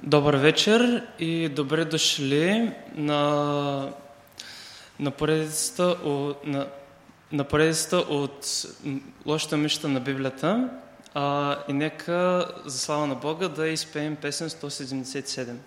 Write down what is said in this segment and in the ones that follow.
Добър вечер и добре дошли на поредицата от лошата мишта на Библията. И нека за слава на Бога да изпеем песен 177.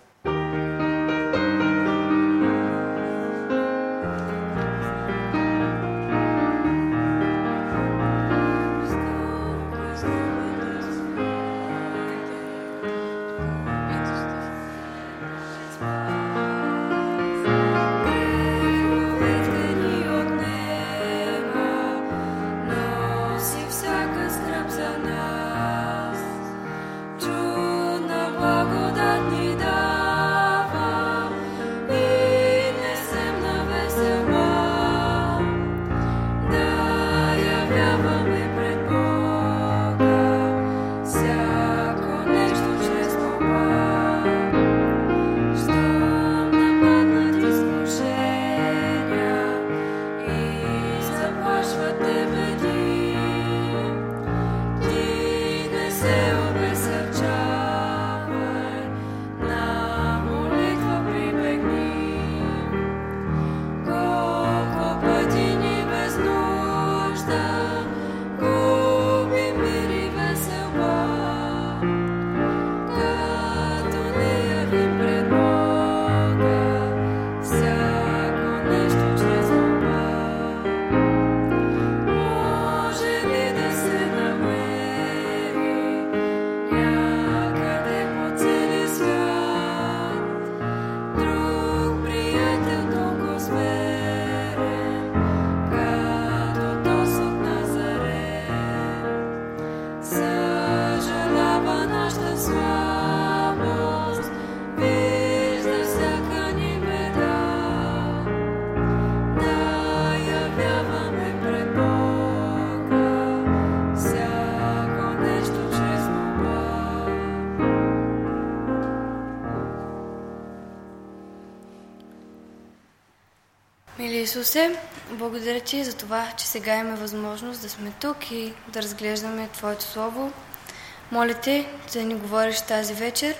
Мили Исусе, благодаря Ти за това, че сега имаме възможност да сме тук и да разглеждаме Твоето Слово. Моля Те да ни говориш тази вечер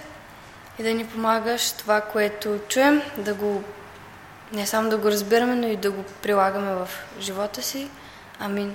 и да ни помагаш това, което чуем, не само да го разбираме, но и да го прилагаме в живота си. Амин.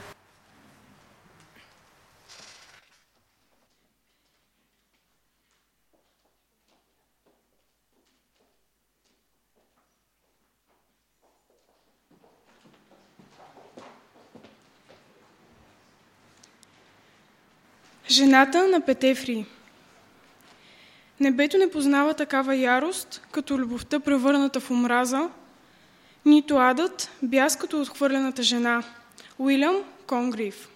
Жената на Петефрий. Небето не познава такава ярост, като любовта превърната в омраза, нито адът бяс като отхвърлената жена. Уилям Конгрив.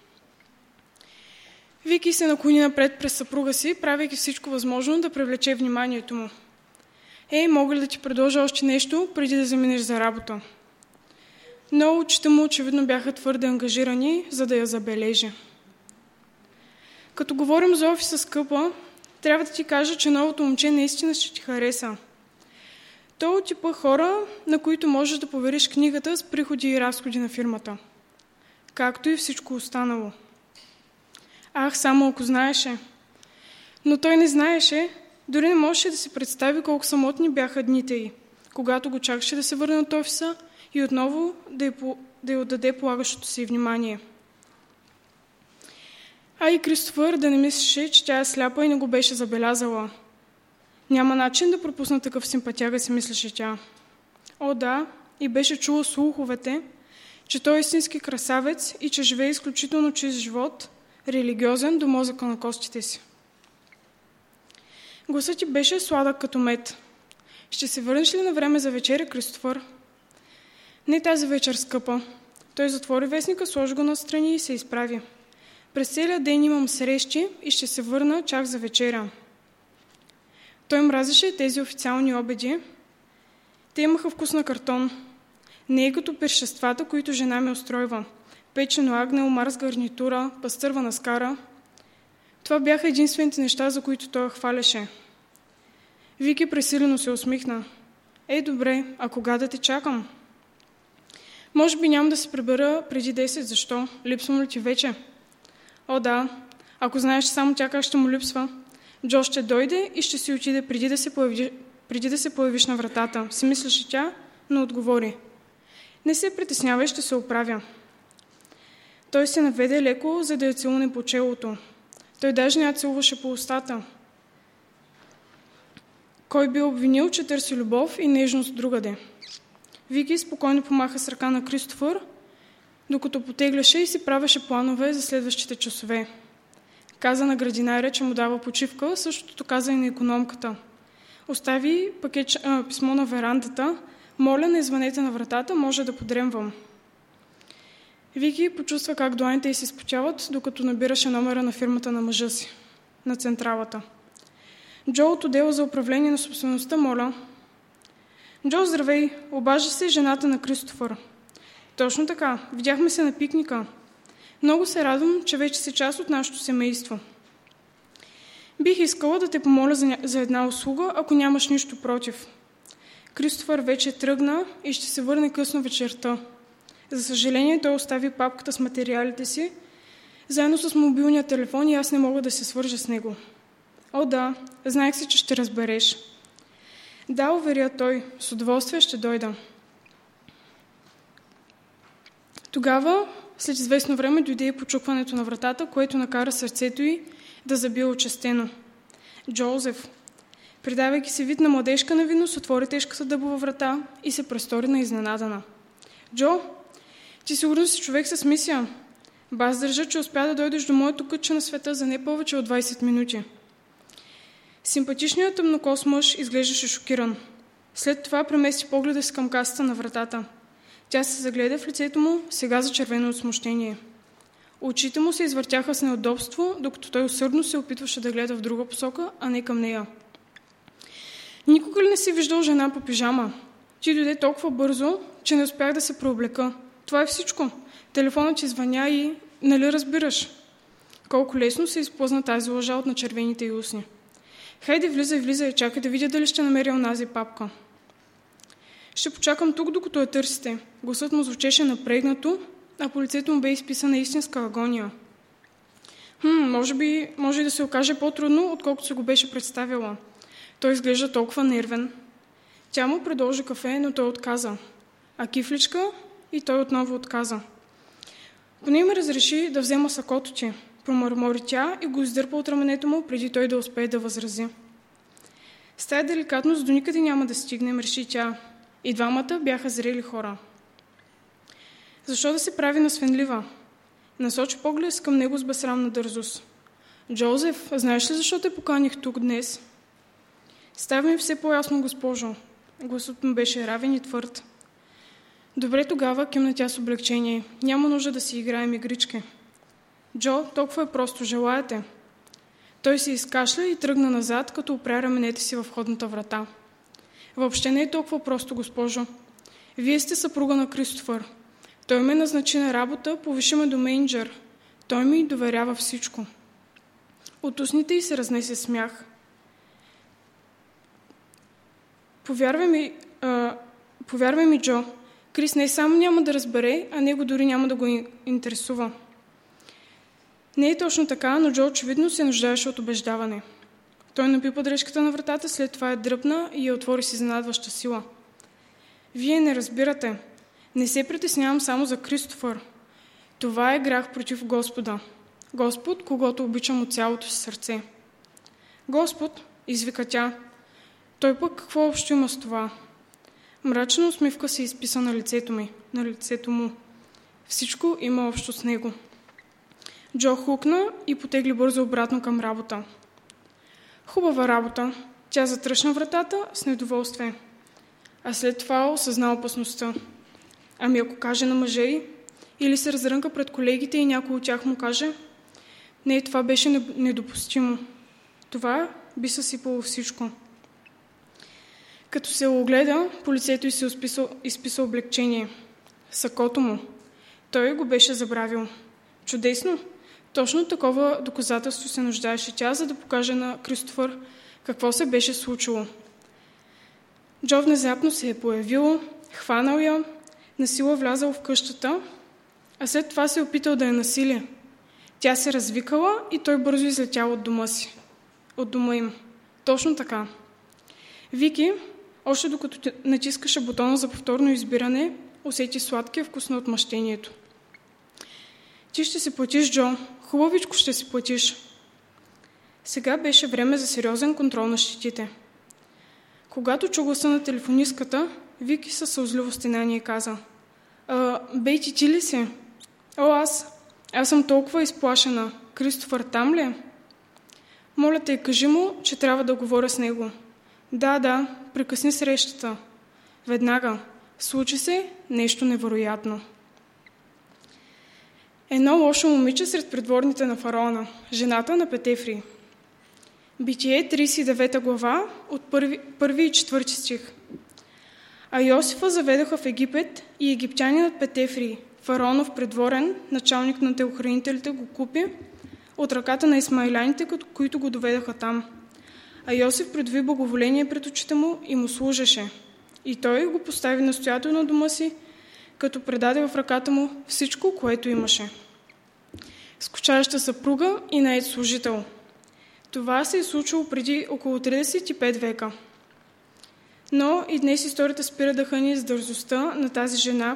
Вики се наклони напред през съпруга си, правейки всичко възможно да привлече вниманието му. Мога ли да ти предложа още нещо, преди да заминеш за работа? Но очите му очевидно бяха твърде ангажирани, за да я забележи. Като говорим за офиса скъпа, трябва да ти кажа, че новото момче наистина ще ти хареса. То от типа хора, на които можеш да повериш книгата с приходи и разходи на фирмата. Както и всичко останало. Само ако знаеше. Но той не знаеше, дори не можеше да си представи колко самотни бяха дните й, когато го чакаше да се върне от офиса и отново да й отдаде полагащото си внимание. И Кристофър да не мислеше, че тя е сляпа и не го беше забелязала. Няма начин да пропусна такъв симпатяга, си мислеше тя. Да, и беше чула слуховете, че той е истински красавец и че живее изключително чист живот, религиозен до мозъка на костите си. Гласът ти беше сладък като мед. Ще се върнеш ли на време за вечеря, Кристофър? Не тази вечер, скъпа. Той затвори вестника, сложи го настрани и се изправи. През целия ден имам срещи и ще се върна чак за вечеря. Той мразеше тези официални обеди. Те имаха вкус на картон. Не е като пиршествата, които жена ми устройва. Печено агне, омар с гарнитура, пастървана скара. Това бяха единствените неща, за които той я хваляше. Вики пресилено се усмихна. Добре, а кога да те чакам? Може би няма да се прибера преди 10, защо? Липсвам ли ти вече? Да, ако знаеш само тя как ще му липсва. Джо ще дойде и ще си отиде преди да се появиш на вратата, си мислеше тя, но отговори: не се притеснявай, ще се оправя. Той се наведе леко, за да я целуне по челото. Той даже не я целуваше по устата. Кой би обвинил, че търси любов и нежност другаде? Вики спокойно помаха с ръка на Кристофър, докато потегляше и си правеше планове за следващите часове. Каза на градинаря, че му дава почивка, същото каза и на икономката. Остави писмо на верандата: моля, не звънете на вратата, може да подремвам. Вики почувства как дланите й се изпотяват, докато набираше номера на фирмата на мъжа си, на централата. Джо от отдела за управление на собствеността, моля. Джо, здравей, обажда се жената на Кристофър. Точно така, видяхме се на пикника. Много се радвам, че вече си част от нашето семейство. Бих искала да те помоля за една услуга, ако нямаш нищо против. Кристофър вече тръгна и ще се върне късно вечерта. За съжаление, той остави папката с материалите си, заедно с мобилния телефон, и аз не мога да се свържа с него. О, да, знаех си, че ще разбереш. Да, уверя той, с удоволствие ще дойда. Тогава, след известно време, дойде и почукването на вратата, което накара сърцето й да забие участено. Джозеф, придавайки се вид на младежка невинност, отвори тежката дъбова врата и се престори на изненадана. Джо, ти сигурно си човек с мисия. Аз държа, че успя да дойдеш до моето кътче на света за не повече от 20 минути. Симпатичният тъмнокос мъж изглеждаше шокиран. След това премести погледа си към касата на вратата. Тя се загледа в лицето му, сега зачервено от смущение. Очите му се извъртяха с неудобство, докато той усърдно се опитваше да гледа в друга посока, а не към нея. Никога ли не си виждал жена по пижама? Ти дойде толкова бързо, че не успях да се преоблека. Това е всичко. Телефонът ти звъня и... нали разбираш? Колко лесно се изплъзна тази лъжа от начервените й устни. Хайде, влизай, чакай да видя дали ще намеря онази папка. Ще почакам тук, докато я търсите. Гласът му звучеше напрегнато, а по лицето му бе изписана истинска агония. Може и да се окаже по-трудно, отколкото се го беше представила. Той изглежда толкова нервен. Тя му предложи кафе, но той отказа. А кифличка? И той отново отказа. Поне ми разреши да взема сакото ти. Промърмори тя и го издърпа от раменето му, преди той да успее да възрази. С тая деликатност до никъде няма да стигнем, реши тя. И двамата бяха зрели хора. Защо да се прави насвенлива? Насочи поглед към него с безсрамна дързост. Джозеф, знаеш ли защо те поканих тук днес? Става ми все по-ясно, госпожо. Гласът му беше равен и твърд. Добре, тогава, кимна тя с облегчение. Няма нужда да си играем игрички. Джо, толкова е просто, желаете. Той се изкашля и тръгна назад, като опря раменете си във входната врата. Въобще не е толкова просто, госпожо. Вие сте съпруга на Кристофър. Той ме назначи на работа, повиши ме до мениджър. Той ми доверява всичко. От устните й се разнесе смях. Повярвай ми, Джо, Крис не само няма да разбере, а него дори няма да го интересува. Не е точно така, но Джо очевидно се нуждаеше от убеждаване. Той напипа дрежката на вратата, след това я дръпна и я отвори с изненадваща сила. Вие не разбирате. Не се притеснявам само за Кристофър. Това е грях против Господа. Господ, когото обичам от цялото си сърце. Господ, извика тя. Той пък какво общо има с това? Мрачна усмивка се изписа на лицето му. Всичко има общо с него. Джо хукна и потегли бързо обратно към работа. Хубава работа. Тя затръшна вратата с недоволствие. А след това осъзна опасността. Ами ако каже на мъжа й, или се разрънка пред колегите и някой от тях му каже, не, това беше недопустимо. Това би съсипало всичко. Като се огледа, по лицето й се изписа облегчение. Сакото му. Той го беше забравил. Чудесно! Точно такова доказателство се нуждаеше тя, за да покаже на Кристофър какво се беше случило. Джо внезапно се е появил, хванал я, насила влязал в къщата, а след това се е опитал да я насили. Тя се развикала и той бързо излетял от дома си. от дома им. Точно така. Вики, още докато натискаше бутона за повторно избиране, усети сладкия вкус на отмъщението. Ти ще си платиш, Джо. Хубавичко ще си платиш. Сега беше време за сериозен контрол на щетите. Когато чу гласа на телефонистката, Вики със сълзливо стенание каза: Бейти, ти ли си? Аз съм толкова изплашена. Кристофър там ли е? Моля те, кажи му, че трябва да говоря с него. Да, прекъсни срещата. Веднага. Случи се нещо невероятно. Едно лошо момиче сред придворните на фараона, жената на Петефри. Битие, 39 глава, от 1 и 4 стих. А Йосифа заведаха в Египет и египтянинът Петефри, фараонов придворен, началник на телохранителите, го купи от ръката на исмаиляните, които го доведаха там. А Йосиф придоби благоволение пред очите му и му служеше. И той го постави настоятелно на дома си, като предаде в ръката му всичко, което имаше. Скучаеща съпруга и нает служител. Това се е случило преди около 35 века. Но и днес историята спира дъха ни с дързостта на тази жена,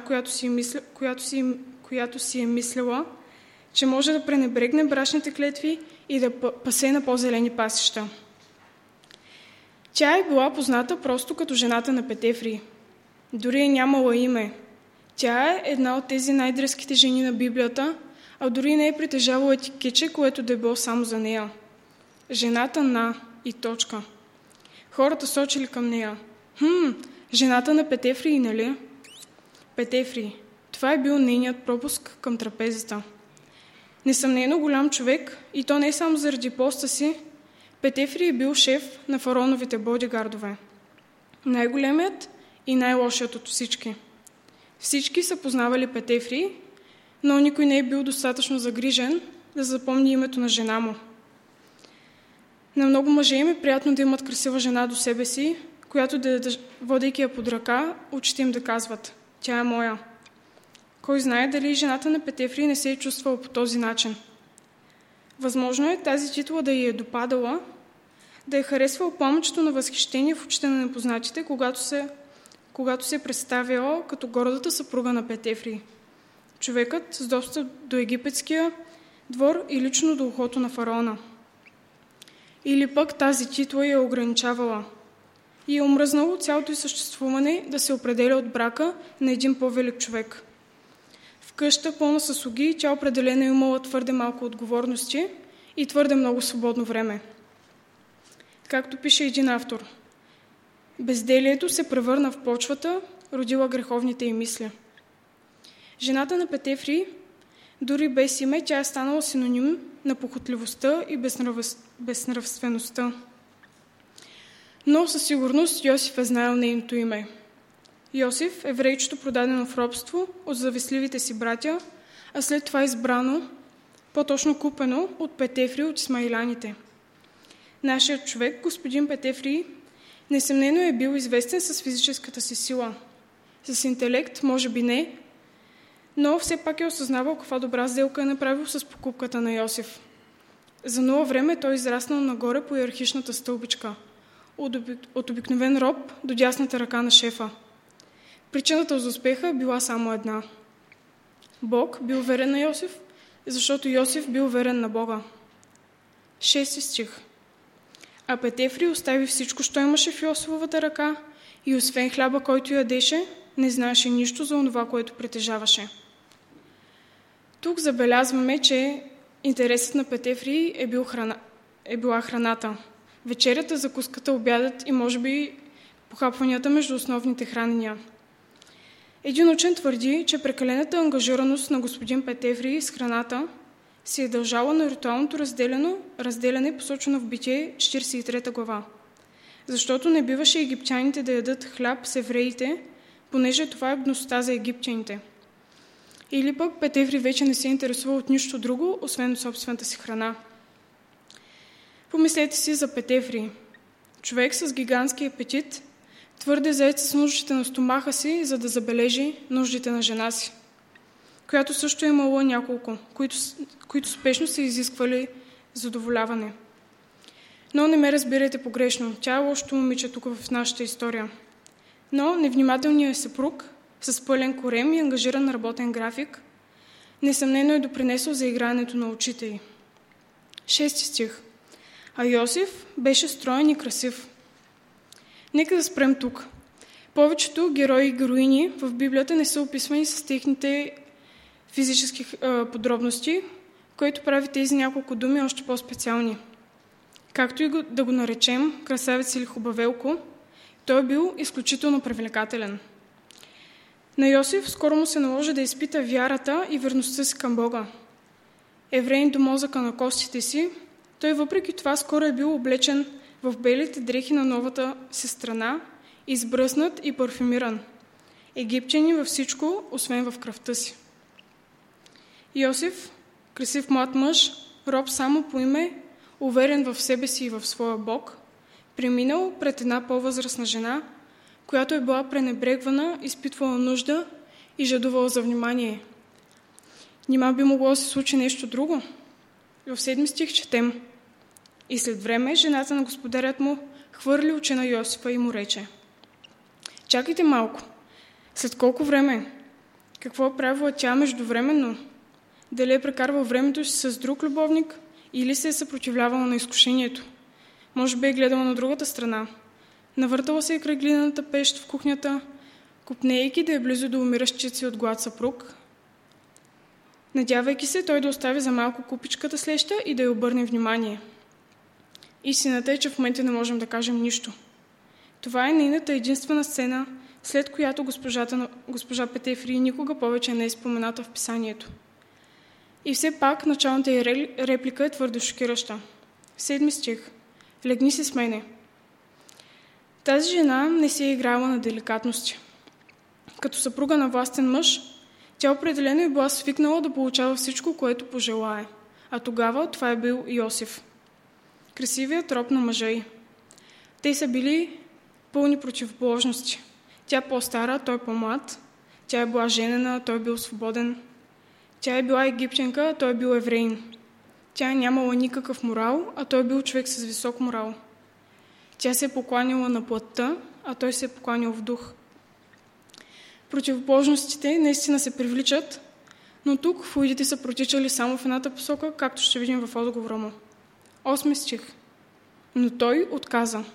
която си е мислила, че може да пренебрегне брачните клетви и да пасе на по-зелени пасища. Тя е била позната просто като жената на Петефри. Дори е нямала име. Тя е една от тези най-дръзките жени на Библията, а дори не е притежавала етикетче, което да е било само за нея. Жената на и точка. Хората сочили към нея. Жената на Петефри, нали? Петефри. Това е бил нейният пропуск към трапезата. Несъмнено голям човек, и то не само заради поста си, Петефри е бил шеф на фараоновите бодигардове. Най-големият и най-лошият от всички. Всички са познавали Петефри, но никой не е бил достатъчно загрижен да запомни името на жена му. На много мъже им е приятно да имат красива жена до себе си, която водейки я под ръка, очите им да казват: тя е моя. Кой знае дали жената на Петефри не се е чувствала по този начин. Възможно е тази титла да ѝ е допадала, да е харесвала пламъчето на възхищение в очите на непознатите, когато се е представяла като гордата съпруга на Петефри. Човекът с достъп до египетския двор и лично до ухото на фараона. Или пък тази титла я ограничавала и е омръзнало цялото ѝ съществуване да се определя от брака на един по-велик човек. В къща, пълна със слуги, тя определено е имала твърде малко отговорности и твърде много свободно време. Както пише един автор: безделието се превърна в почвата, родила греховните й мисли. Жената на Петефри, дори без име, тя е станала синоним на похотливостта и безнравствеността. Но със сигурност Йосиф е знаел нейното име. Йосиф, еврейчето продадено в робство от завистливите си братя, а след това избрано, по-точно купено от Петефри от исмаиляните. Нашият човек, господин Петефри, несъмнено е бил известен с физическата си сила. С интелект, може би не, но все пак е осъзнавал каква добра сделка е направил с покупката на Йосиф. За много време той е израснал нагоре по иерархичната стълбичка, от обикновен роб до дясната ръка на шефа. Причината за успеха била само една. Бог бил верен на Йосиф, защото Йосиф бил верен на Бога. 6 стих. А Петефри остави всичко, що имаше в Йосифовата ръка, и освен хляба, който ядеше, не знаеше нищо за онова, което притежаваше. Тук забелязваме, че интересът на Петефри е била храната. Вечерята, закуската, обядът и може би похапванията между основните хранения. Един учен твърди, че прекалената ангажираност на господин Петефри с храната се е дължала на ритуалното разделяне, посочено в Битие 43 глава. Защото не биваше египтяните да ядат хляб с евреите, понеже това е бедността за египтяните. Или пък Петефри вече не се интересува от нищо друго, освен от собствената си храна. Помислете си за Петефри. Човек с гигантски апетит, твърде заед с нуждите на стомаха си, за да забележи нуждите на жена си, която също е имала няколко, които спешно са изисквали задоволяване. Но не ме разбирайте погрешно, тя е лошото момиче тук в нашата история. Но невнимателният съпруг, с пълен корем и ангажиран работен график, несъмнено е допринесъл за игрането на очите й. 6 стих. А Йосиф беше строен и красив. Нека да спрем тук. Повечето герои и героини в Библията не са описвани с техните физически подробности, което прави тези няколко думи още по-специални. Както и да го наречем красавец или хубавелко, той е бил изключително привлекателен. На Йосиф скоро му се наложи да изпита вярата и верността си към Бога. Евреин до мозъка на костите си, той въпреки това скоро е бил облечен в белите дрехи на новата си страна, избръснат и парфюмиран. Египтянин във всичко, освен в кръвта си. Йосиф, красив млад мъж, роб само по име, уверен в себе си и в своя Бог, преминал пред една по-възрастна жена, която е била пренебрегвана, изпитвала нужда и жадувала за внимание. Нима би могло да се случи нещо друго? В 7 стих четем: И след време жената на господарят му хвърли очи на Йосифа и му рече: Чакайте малко, след колко време? Какво е правила тя междувременно? Дали е прекарвал времето си с друг любовник или се е съпротивлявала на изкушението? Може би е гледала на другата страна. Навъртала се и край глинаната пещ в кухнята, копнейки да е близо до умиращия си от глад съпруг, надявайки се той да остави за малко купичката с леща и да й обърне внимание. Истината е, че в момента не можем да кажем нищо. Това е нейната единствена сцена, след която госпожа Петефри никога повече не е спомената в писанието. И все пак началната й реплика е твърдо шокираща. 7 стих. Легни се с мене. Тази жена не си е играла на деликатности. Като съпруга на властен мъж, тя определено е била свикнала да получава всичко, което пожелае. А тогава това е бил Йосиф. Красивият роб на мъжа й. Те са били пълни противоположности. Тя по-стара, той по-млад. Тя е била женена, той е бил свободен. Тя е била египтянка, той е бил евреин. Тя е нямала никакъв морал, а той е бил човек с висок морал. Тя се е покланила на плътта, а той се е покланил в дух. Противоположностите наистина се привличат, но тук флуидите са протичали само в едната посока, както ще видим в отговора му. 8 стих. Но той отказа.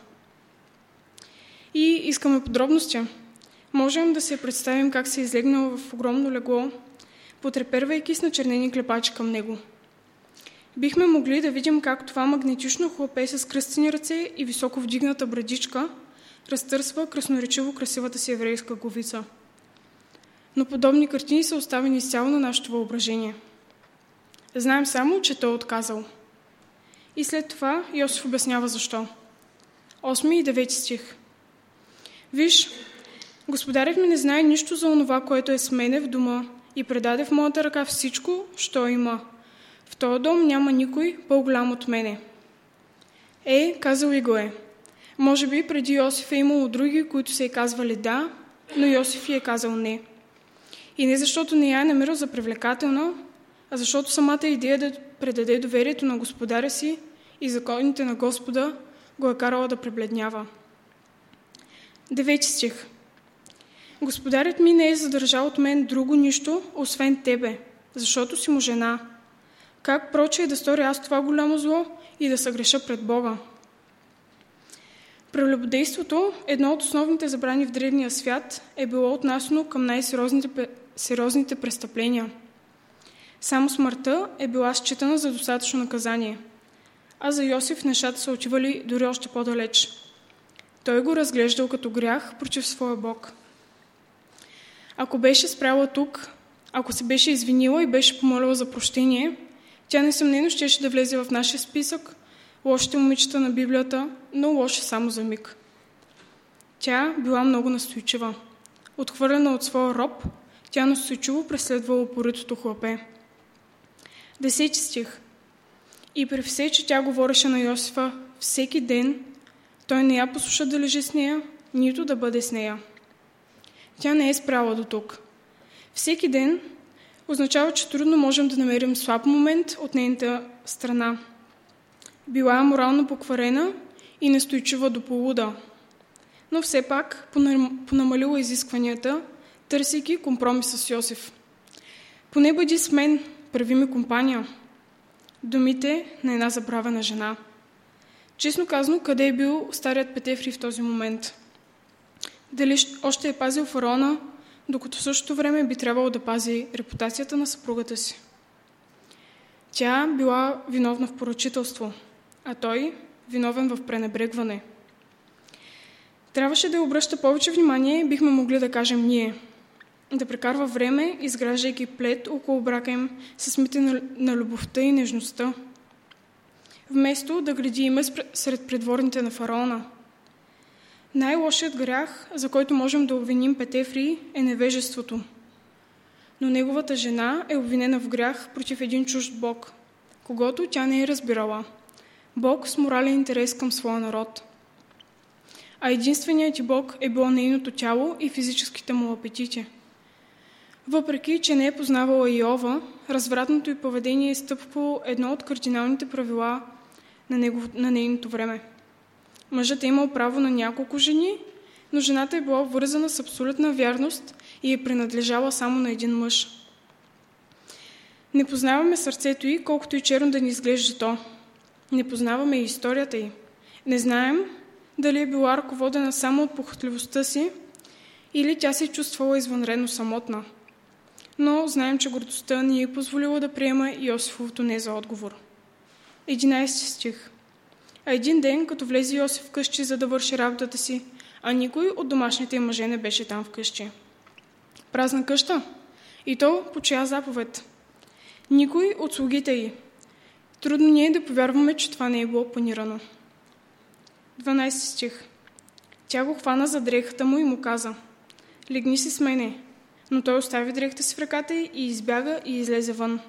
И искаме подробности. Можем да се представим как се е излегнал в огромно легло, потрепервайки с начернени клепачи към него. Бихме могли да видим как това магнетично хлапе с кръстени ръце и високо вдигната брадичка разтърсва красноречиво красивата си еврейска главица. Но подобни картини са оставени изцяло на нашето въображение. Знаем само, че той е отказал. И след това Йосиф обяснява защо. 8 и 9 стих. Виж, господарят ми не знае нищо за онова, което е с мене в дома и предаде в моята ръка всичко, що има. В този дом няма никой по-голям от мене. Казал и го е. Може би преди Йосиф е имало други, които са й казвали да, но Йосиф й е казал не. И не защото не я е намирал за привлекателна, а защото самата идея да предаде доверието на господаря си и законите на Господа го е карала да пребледнява. 9 стих. Господарят ми не е задържал от мен друго нищо, освен тебе, защото си му жена. Как проче е да сторя аз това голямо зло и да съгреша пред Бога? Прелюбодейството, едно от основните забрани в древния свят, е било отнасяно към най-сериозните престъпления. Само смъртта е била считана за достатъчно наказание, а за Йосиф нещата са отивали дори още по-далеч. Той го разглеждал като грях против своя Бог. Ако беше спряла тук, ако се беше извинила и беше помолила за прощение, тя несъмнено щеше да влезе в нашия списък лошите момичета на Библията, но лоши само за миг. Тя била много настойчива. Отхвърлена от своя роб, тя настойчиво преследвала упоритото хлапе. 10 стих. И при все, че тя говореше на Йосифа всеки ден, той не я послуша да лежи с нея, нито да бъде с нея. Тя не е спряла до тук. Всеки ден означава, че трудно можем да намерим слаб момент от нейната страна. Била морално покварена и настойчива до полуда, но все пак понамалила изискванията, търсейки компромис с Йосиф. Поне бъди с мен, прави ми компания. Думите на една забравена жена. Честно казано, къде е бил старият Петефри в този момент? Дали още е пазил фараона, докато в същото време би трябвало да пази репутацията на съпругата си? Тя била виновна в поръчителство, а той виновен в пренебрегване. Трябваше да обръща повече внимание, бихме могли да кажем ние. Да прекарва време, изграждайки плет около брака им с мите на любовта и нежността. Вместо да гради име сред придворните на фараона. Най-лошият грях, за който можем да обвиним Петефри, е невежеството. Но неговата жена е обвинена в грях против един чужд бог, когото тя не е разбирала. Бог с морален интерес към своя народ. А единственият ти бог е било нейното тяло и физическите му апетити. Въпреки, че не е познавала Иова, развратното й поведение е стъпвало едно от кардиналните правила на нейното време. Мъжът е имал право на няколко жени, но жената е била вързана с абсолютна вярност и е принадлежала само на един мъж. Не познаваме сърцето й, колкото и черно да ни изглежда то. Не познаваме и историята й. Не знаем дали е била ръководена само от похотливостта си или тя се е чувствала извънредно самотна. Но знаем, че гордостта ни е позволила да приема Йосифовото не за отговор. 11 стих. А един ден, като влезе Йосиф вкъщи, за да върши работата си, а никой от домашните мъже не беше там вкъщи. Празна къща? И то по чия заповед? Никой от слугите й. Трудно ни е да повярваме, че това не е било планирано. 12 стих. Тя го хвана за дрехата му и му каза: легни си с мене. Но той остави дрехата си в ръката й и избяга и излезе вън.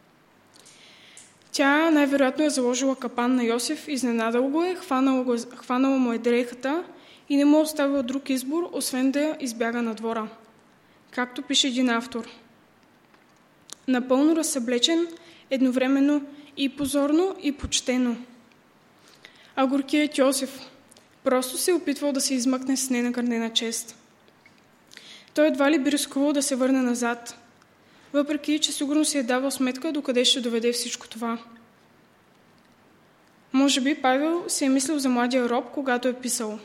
Тя най-вероятно е заложила капан на Йосиф, изненадал го е, хванала му е дрехата и не му оставила друг избор, освен да избяга на двора. Както пише един автор. Напълно разсъблечен, едновременно и позорно, и почтено. А горкият Йосиф просто се е опитвал да се измъкне с ненакърнена чест. Той едва ли би рискувал да се върне назад, въпреки че сигурно си е давал сметка докъде ще доведе всичко това. Може би Павел си е мислил за младия роб, когато е писал.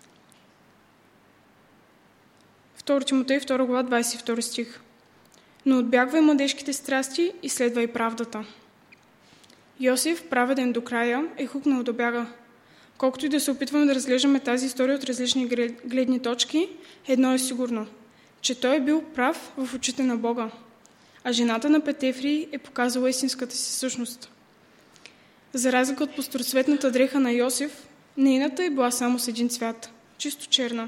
2 Тимотей, 2 глава, 22 стих. Но отбягвай младежките страсти и следвай правдата. Йосиф, праведен до края, е хукнал да бяга. Колкото и да се опитваме да разглеждаме тази история от различни гледни точки, едно е сигурно, че той е бил прав в очите на Бога, а жената на Петефри е показала истинската си същност. За разлика от пастроцветната дреха на Йосиф, нейната е била само с един цвят, чисто черна.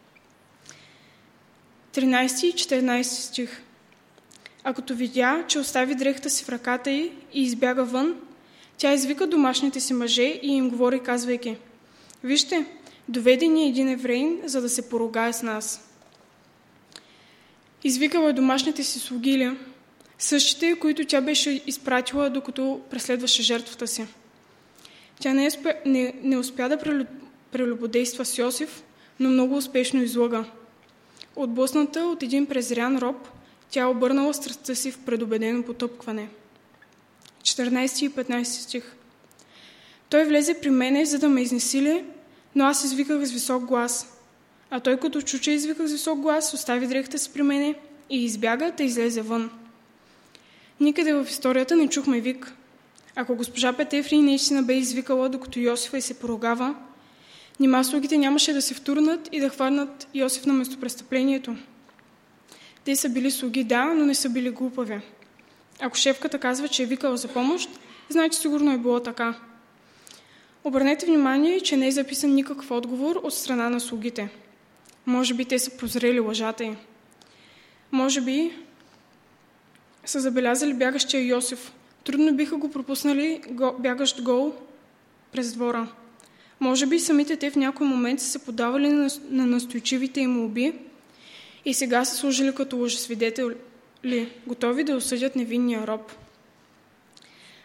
13 и 14 стих. А като видя, че остави дрехата си в ръката й и избяга вън, тя извика домашните си мъже и им говори, казвайки: вижте, доведе ни един евреин, за да се поругае с нас. Извикала е домашните си слуги, същите, които тя беше изпратила, докато преследваше жертвата си. Тя не успя да прелюбодейства с Йосиф, но много успешно излъга. Отблъсната от един презрян роб, тя обърнала страстта си в предубедено потъпкване. 14 и 15 стих. Той влезе при мене, за да ме изнесили, но аз извиках с висок глас. А той като чу, че извиках с висок глас, остави дрехата си при мене и избяга, да излезе вън. Никъде в историята не чухме вик. Ако госпожа Петефри наистина бе извикала, докато Йосифа й се поругава, нима слугите нямаше да се втурнат и да хванат Йосиф на местопрестъплението. Те са били слуги, да, но не са били глупави. Ако шефката казва, че е викала за помощ, значи сигурно е било така. Обърнете внимание, че не е записан никакъв отговор от страна на слугите. Може би те са прозрели лъжата й. Може би са забелязали бягащия Йосиф. Трудно биха го пропуснали бягащ гол през двора. Може би самите те в някой момент са се подавали на настойчивите им молби и сега са служили като лъжесвидетели, готови да осъдят невинния роб.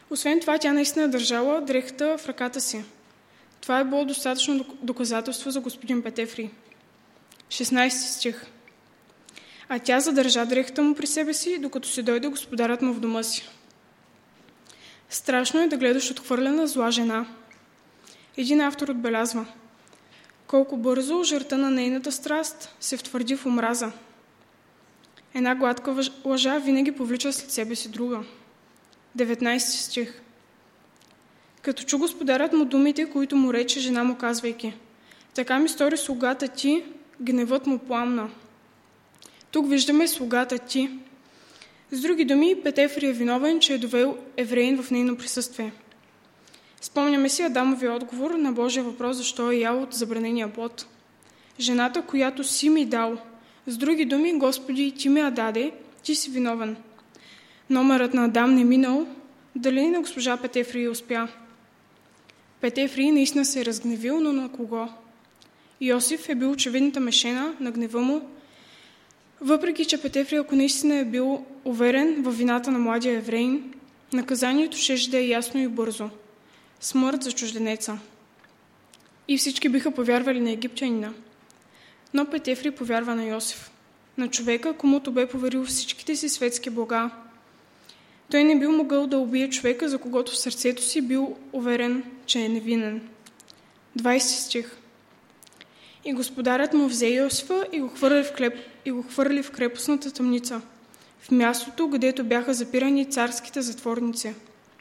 Освен това, тя наистина държала дрехата в ръката си. Това е било достатъчно доказателство за господин Петефрий. 16 стих. А тя задържа дрехата му при себе си, докато си дойде господарят му в дома си. Страшно е да гледаш отхвърлена зла жена. Един автор отбелязва: колко бързо жертва на нейната страст се втвърди в омраза. Една гладка лъжа винаги повлича след себе си друга. 19 стих. Като чу господарят му думите, които му рече жена му, казвайки: така ми стори слугата ти, гневът му пламна. Тук виждаме слугата ти. С други думи, Петефрий е виновен, че е довел евреин в нейно присъствие. Спомняме си Адамовия отговор на Божия въпрос, защо е ял от забранения плод. Жената, която си ми дал. С други думи, Господи, ти ми я даде, ти си виновен. Номерът на Адам не минал, дали на госпожа Петефрий успя. Петефрий наистина се е разгневил, но на кого? Йосиф е бил очевидната мишена на гнева му, въпреки че Петефрий, ако наистина е бил уверен във вината на младия евреин, наказанието щеше да е ясно и бързо. Смърт за чужденеца. И всички биха повярвали на египтянина. Но Петефрий повярва на Йосиф, на човека, комуто бе поверил всичките си светски блага. Той не бил могъл да убие човека, за когото в сърцето си бил уверен, че е невинен. 20 стих. И господарят му взе Йосифа и го хвърли в крепостната тъмница, в мястото, където бяха запирани царските затворници.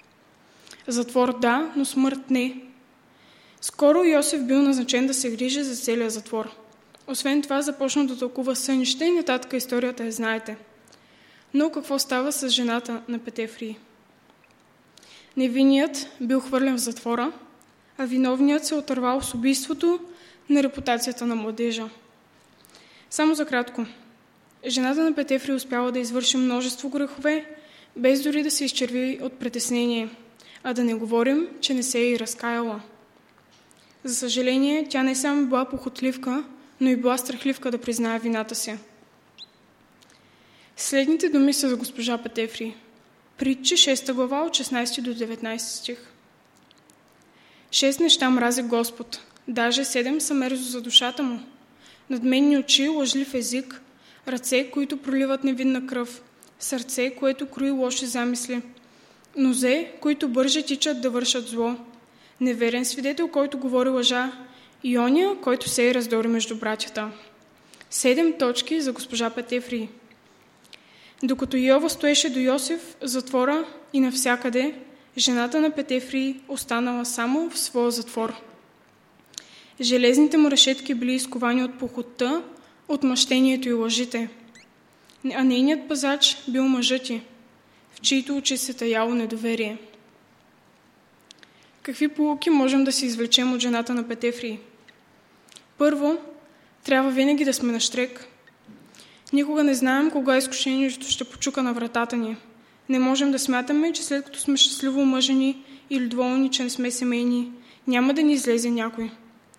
Затвор да, но смърт не. Скоро Йосиф бил назначен да се грижи за целия затвор. Освен това започна да тълкува сънища и нататък историята я знаете. Но какво става с жената на Петефрий? Невинният бил хвърлен в затвора, а виновният се отървал с убийството на репутацията на младежа. Само за кратко. Жената на Петефрий успяла да извърши множество грехове, без дори да се изчерви от притеснение, а да не говорим, че не се е и разкаяла. За съжаление, тя не само била похотливка, но и била страхливка да признае вината си. Следните думи са за госпожа Петефрий. Притчи 6 глава от 16 до 19 стих. 6 неща мрази Господ, даже 7 са мерзо за душата му. Надменни очи, лъжлив език, ръце, които проливат невинна кръв, сърце, което крои лоши замисли, нозе, които бърже тичат да вършат зло, неверен свидетел, който говори лъжа, и оня, който сее раздори между братята. 7 точки за госпожа Петефрий. Докато Йова стоеше до Йосиф в затвора и навсякъде, жената на Петефрий останала само в своя затвор. Железните му решетки били изковани от похотта, от мъщението и лъжите, а нейният пазач бил мъжът й, в чието очи се таяло недоверие. Какви поуки можем да си извлечем от жената на Петефрий? Първо, трябва винаги да сме нащрек. Никога не знаем кога изкушението ще почука на вратата ни. Не можем да смятаме, че след като сме щастливо омъжени или доволни, че не сме семейни, няма да ни излезе някой.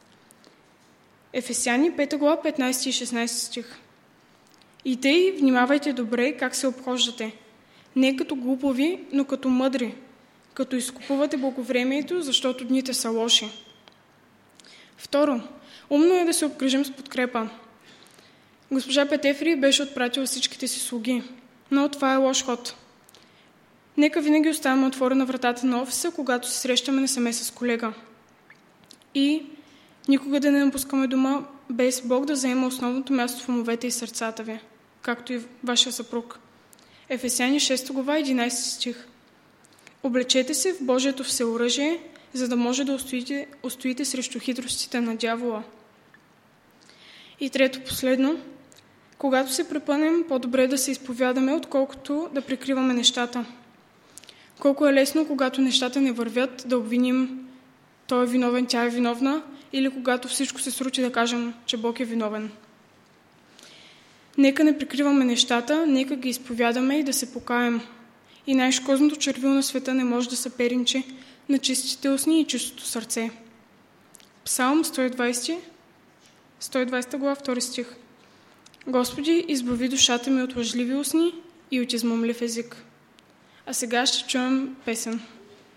Ефесяни 5 глава 15 и 16 стих. И тъй внимавайте добре как се обхождате. Не като глупови, но като мъдри, като изкупувате благовремието, защото дните са лоши. Второ, умно е да се обгрижим с подкрепа. Госпожа Петефрий беше отпратила всичките си слуги, но това е лош ход. Нека винаги оставяме отворена вратата на офиса, когато се срещаме насаме с колега. И никога да не напускаме дома, без Бог да заема основното място в умовете и сърцата ви, както и вашия съпруг. Ефесяни 6 глава 11 стих. Облечете се в Божието всеоръжие, за да може да устоите срещу хитростите на дявола. И трето, последно, когато се препънем, по-добре да се изповядаме, отколкото да прикриваме нещата. Колко е лесно, когато нещата не вървят, да обвиним той е виновен, тя е виновна, или когато всичко се срути, да кажем, че Бог е виновен. Нека не прикриваме нещата, нека ги изповядаме и да се покаем. И най-шкозното червило на света не може да съперничи на чистите устни и чистото сърце. Псалм 120 глава 2 стих. Господи, избави душата ми от лъжливи устни и от измъмлив език. А сега ще чуем песен.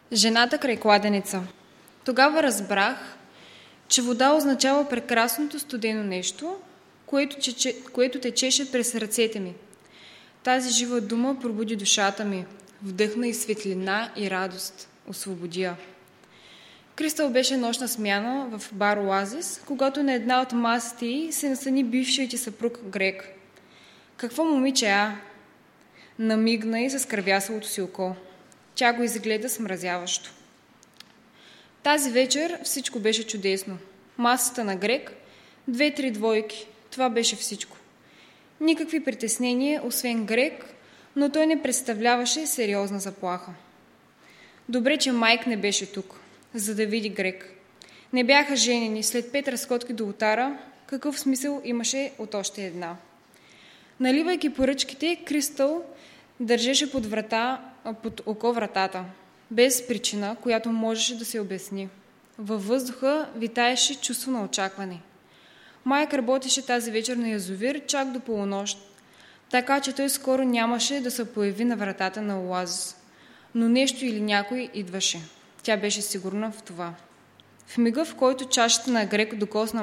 Жената край кладенеца. Тогава разбрах, че вода означава прекрасното студено нещо, което течеше през ръцете ми. Тази жива дума пробуди душата ми, вдъхна и светлина и радост, освободи я. Кристал беше нощна смяна в бар Оазис, когато на една от масите й се насани бившият ти съпруг Грег. Какво момиче, а? Намигна и с кръвясалото си око. Тя го изгледа смразяващо. Тази вечер всичко беше чудесно. Масата на Грег, 2-3 двойки. Това беше всичко. Никакви притеснения, освен Грег, но той не представляваше сериозна заплаха. Добре, че Майк не беше тук, за да види Грег. Не бяха женени. След 5 разходки до ултара, какъв смисъл имаше от още една? Наливайки поръчките, Кристал държеше под око вратата, без причина, която можеше да се обясни. Във въздуха витаеше чувство на очакване. Майк работеше тази вечер на язовир чак до полунощ, така че той скоро нямаше да се появи на вратата на Оазис. Но нещо или някой идваше. Тя беше сигурна в това. В мига, в който чашата на Грег докосна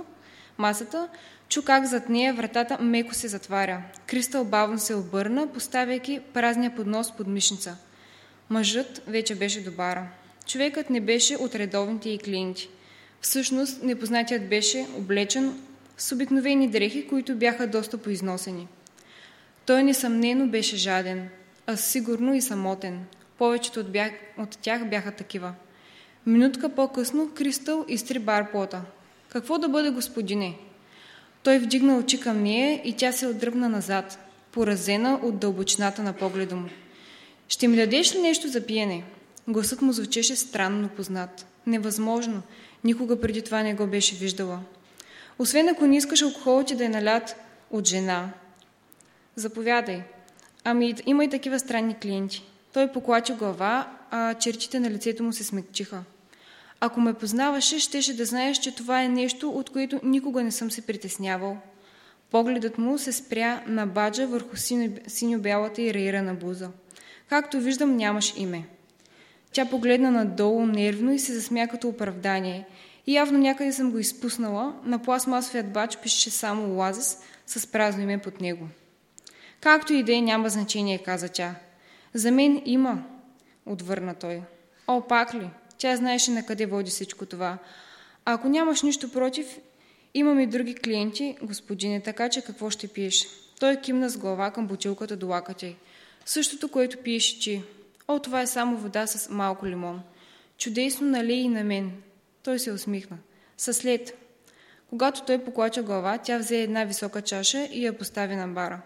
масата, чу как зад нея вратата меко се затваря. Кристал бавно се обърна, поставяйки празния поднос под мишница. Мъжът вече беше до бара. Човекът не беше от редовните й клиенти. Всъщност, непознатият беше облечен с обикновени дрехи, които бяха доста поизносени. Той несъмнено беше жаден, а сигурно и самотен. Повечето от тях бяха такива. Минутка по-късно Кристал изтри барплота. Какво да бъде, господине? Той вдигна очи към нея и тя се отдръпна назад, поразена от дълбочината на погледа му. Ще ми дадеш ли нещо за пиене? Гласът му звучеше странно познат. Невъзможно. Никога преди това не го беше виждала. Освен ако не искаш алкохолът ти да е налят от жена. Заповядай. Ами има и такива странни клиенти. Той поклати глава, а чертите на лицето му се смекчиха. Ако ме познаваше, щеше да знаеш, че това е нещо, от което никога не съм се притеснявал. Погледът му се спря на баджа върху синьо-бялата и раирана блуза. Както виждам, нямаш име. Тя погледна надолу нервно и се засмя като оправдание. И явно някъде съм го изпуснала. На пластмасовият бадж пишеше само Оазис с празно име под него. Както и да е, няма значение, каза тя. За мен има, отвърна той. О, пак ли? Тя знаеше на къде води всичко това. А ако нямаш нищо против, имам и други клиенти, господине, така че какво ще пиеш? Той кимна с глава към бутилката до лакътя й. Същото, което пиеш ти. О, това е само вода с малко лимон. Чудесно, нали и на мен. Той се усмихна. Съслед. Когато той поклача глава, тя взе една висока чаша и я постави на бара.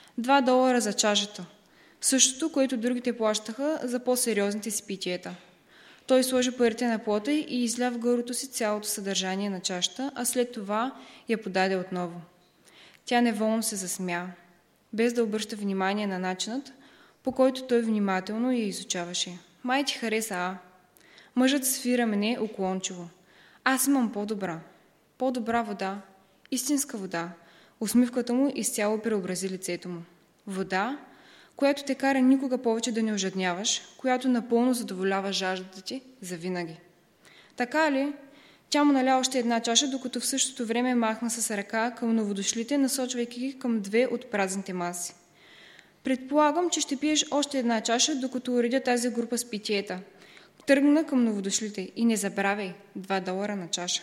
$2 за чашата. Същото, което другите плащаха за по-сериозните си питиета. Той сложи парите на плота и изля в гърлото си цялото съдържание на чашата, а след това я подаде отново. Тя неволно се засмя, без да обръща внимание на начинът, по който той внимателно я изучаваше. Май ти хареса, а? Мъжът свира мене уклончиво. Аз имам по-добра. По-добра вода. Истинска вода. Усмивката му изцяло преобрази лицето му. Вода, която те кара никога повече да не ожадняваш, която напълно задоволява жаждата ти завинаги. Така ли? Тя му наля още една чаша, докато в същото време махна с ръка към новодошлите, насочвайки ги към 2 от празните маси. Предполагам, че ще пиеш още една чаша, докато уредя тази група с питиета. Тръгна към новодошлите и не забравяй, $2 на чаша.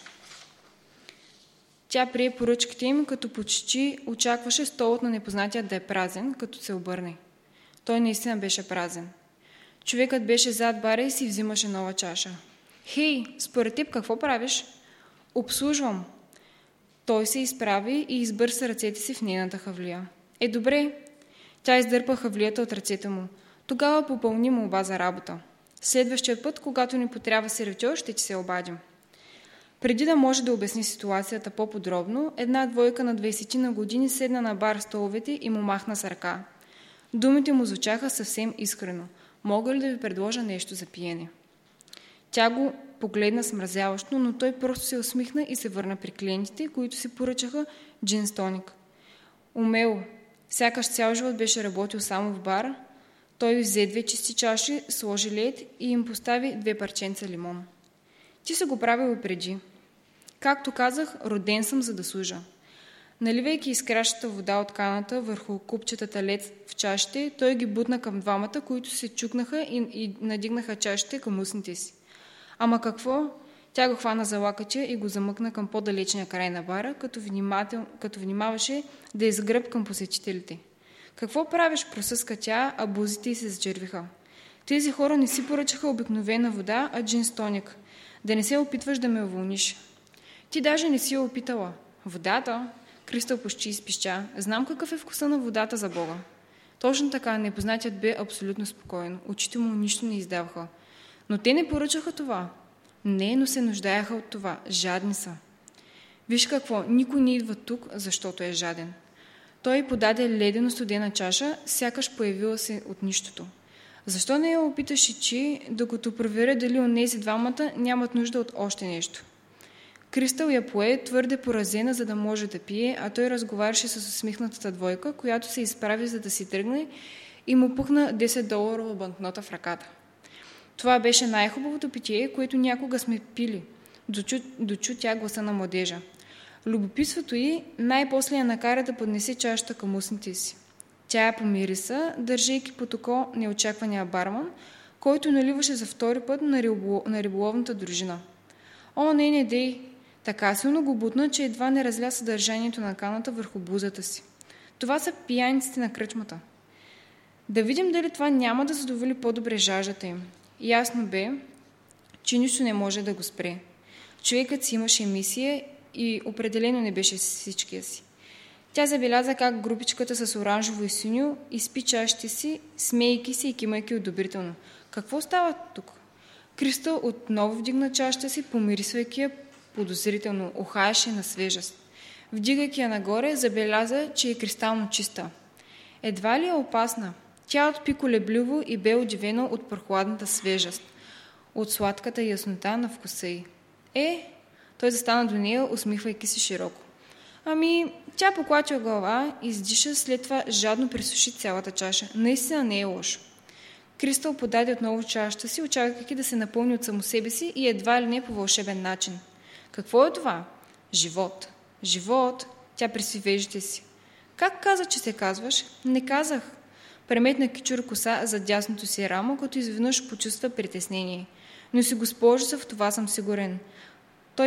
Тя прие поръчките им, като почти очакваше столът на непознатия да е празен, като се обърне. Той наистина беше празен. Човекът беше зад бара и си взимаше нова чаша. Хей, според теб какво правиш? Обслужвам. Той се изправи и избърса ръцете си в нейната хавлия. Добре. Тя издърпа хавлията от ръцете му. Тогава попълни молба за работа. Следващия път, когато ни потрябва сервитьор, ще ти се обадим. Преди да може да обясни ситуацията по-подробно, една двойка на 20 на години седна на бар столовете и му махна с ръка. Думите му звучаха съвсем искрено. Мога ли да ви предложа нещо за пиене? Тя го погледна смразяващо, но той просто се усмихна и се върна при клиентите, които си поръчаха джин с тоник. Умело. Сякаш цял живот беше работил само в бара. Той взе 2 чисти чаши, сложи лед и им постави 2 парченца лимон. Ти си го правил преди. Както казах, роден съм, за да служа. Наливайки изкращата вода от каната върху купчетата лед в чашите, той ги бутна към двамата, които се чукнаха и надигнаха чашите към устните си. Ама какво? Тя го хвана за лакъче и го замъкна към по-далечния край на бара, като внимаваше да изгръб към посетителите. Какво правиш, просъска тя, а бузите й се зачервиха. Тези хора не си поръчаха обикновена вода, а джин с тоник. Да не се опитваш да ме уволниш. Ти даже не си я опитала. Водата? Кристал почти изпища. Знам какъв е вкуса на водата за Бога. Точно така, непознатият бе абсолютно спокоен. Очите му нищо не издаваха. Но те не поръчаха това. Не, но се нуждаеха от това. Жадни са. Виж какво, никой не идва тук, защото е жаден. Той подаде ледено студена чаша, сякаш появила се от нищото. Защо не я опиташ и ти, докато проверя дали онези двамата нямат нужда от още нещо? Кристал я пое, твърде поразена, за да може да пие, а той разговаряше с усмихнатата двойка, която се изправи, за да си тръгне, и му пухна $10 банкнота в ръката. Това беше най-хубавото питие, което някога сме пили, дочу тя гласа на младежа. Любопитството й най-после я накара да поднесе чашата към устните си. Тя я помириса, държейки под око неочаквания барман, който наливаше за втори път на риболовната дружина. О, не дей! Така силно го бутна, че едва не разля съдържанието на каната върху бузата си. Това са пияниците на кръчмата. Да видим дали това няма да задоволи по-добре жаждата им. Ясно бе, че нищо не може да го спре. Човекът си имаше мисия и определено не беше с всичкия си. Тя забеляза как групичката с оранжево и синьо изпи чашите си, смейки се и кимайки одобрително. Какво става тук? Кристал отново вдигна чашата си, помирисвайки я подозрително, ухаеше на свежест. Вдигайки я нагоре, забеляза, че е кристално чиста. Едва ли е опасна? Тя отпи колебливо и бе удивена от прохладната свежест, от сладката яснота на вкуса й. Той застана до нея, усмихвайки се широко. Тя поклати глава, издиша, след това жадно присуши цялата чаша. Наистина не е лошо. Кристал подаде отново чашата си, очаквайки да се напълни от само себе си и едва ли не по вълшебен начин. Какво е това? Живот. Живот. Тя пресви вежите си. Как каза, че се казваш? Не казах. Преметна кичур коса за дясното си рамо, като изведнъж почувства притеснение. Но си госпожица, в това съм сигурен. Той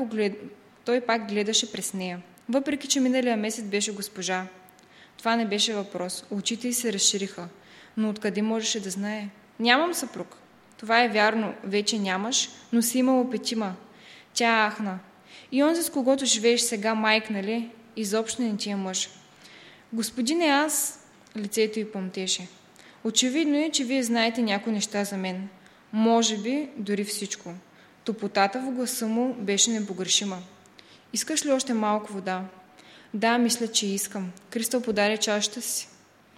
пак гледаше през нея. Въпреки че миналия месец беше госпожа. Това не беше въпрос. Очите й се разшириха. Но откъде можеше да знае? Нямам съпруг. Това е вярно. Вече нямаш, но си имала 5. Тя ахна. И онзи, с когото живееш сега, майк, нали? Изобщо не ти е мъж. Господине, аз... Лицето й помтеше. Очевидно е, че вие знаете някои неща за мен. Може би дори всичко. Топотата в гласа му беше непогрешима. Искаш ли още малко вода? Да, мисля, че искам. Кристал подаде чашата си.